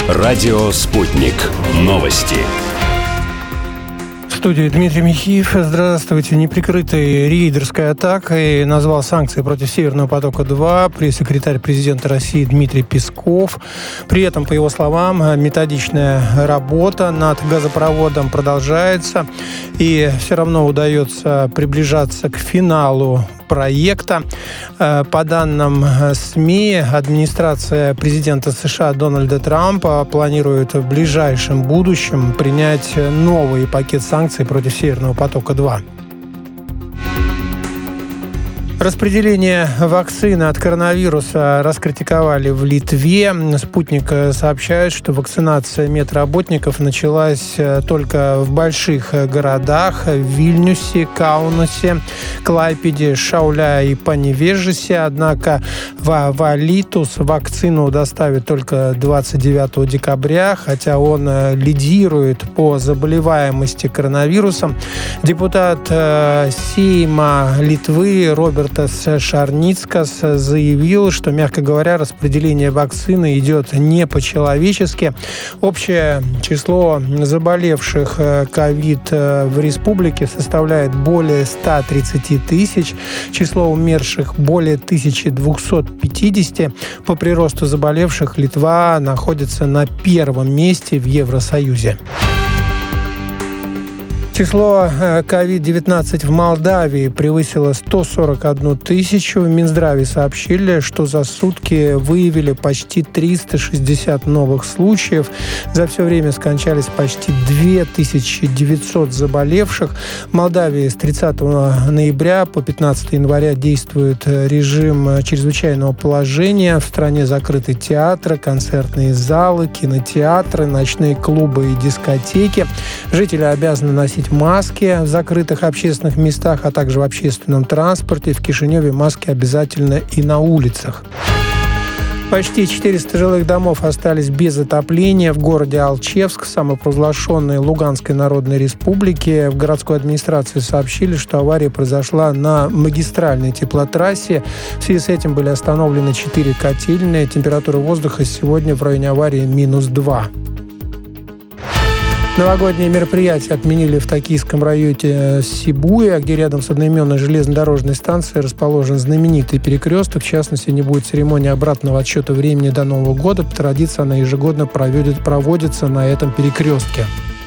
Радио «Спутник». Новости. В студии Дмитрий Михеев. Здравствуйте. Неприкрытой рейдерской атакой назвал санкции против «Северного потока-2» пресс-секретарь президента России Дмитрий Песков. При этом, по его словам, методичная работа над газопроводом продолжается, и все равно удается приближаться к финалу проекта. По данным СМИ, администрация президента США Дональда Трампа планирует в ближайшем будущем принять новый пакет санкций против «Северного потока-2». Распределение вакцины от коронавируса раскритиковали в Литве. «Спутник» сообщает, что вакцинация медработников началась только в больших городах – в Вильнюсе, Каунасе, Клайпеде, Шауля и Паневежесе. Однако в Валитус вакцину доставят только 29 декабря, хотя он лидирует по заболеваемости коронавирусом. Депутат Сейма Литвы Роберт Шарницкас заявил, что, мягко говоря, распределение вакцины идет не по-человечески. Общее число заболевших ковид в республике составляет более 130 тысяч. Число умерших более 1250. По приросту заболевших Литва находится на первом месте в Евросоюзе. Число COVID-19 в Молдавии превысило 141 тысячу. В Минздраве сообщили, что за сутки выявили почти 360 новых случаев. За все время скончались почти 2900 заболевших. В Молдавии с 30 ноября по 15 января действует режим чрезвычайного положения. В стране закрыты театры, концертные залы, кинотеатры, ночные клубы и дискотеки. Жители обязаны носить маски в закрытых общественных местах, а также в общественном транспорте. В Кишиневе маски обязательно и на улицах. Почти 400 жилых домов остались без отопления в городе Алчевск, самопровозглашенной Луганской Народной Республике. В городской администрации сообщили, что авария произошла на магистральной теплотрассе. В связи с этим были остановлены 4 котельные. Температура воздуха сегодня в районе аварии -2. Новогодние мероприятия отменили в токийском районе Сибуя, где рядом с одноименной железнодорожной станцией расположен знаменитый перекресток. В частности, не будет церемонии обратного отсчета времени до Нового года. По традиции она ежегодно проводится на этом перекрестке.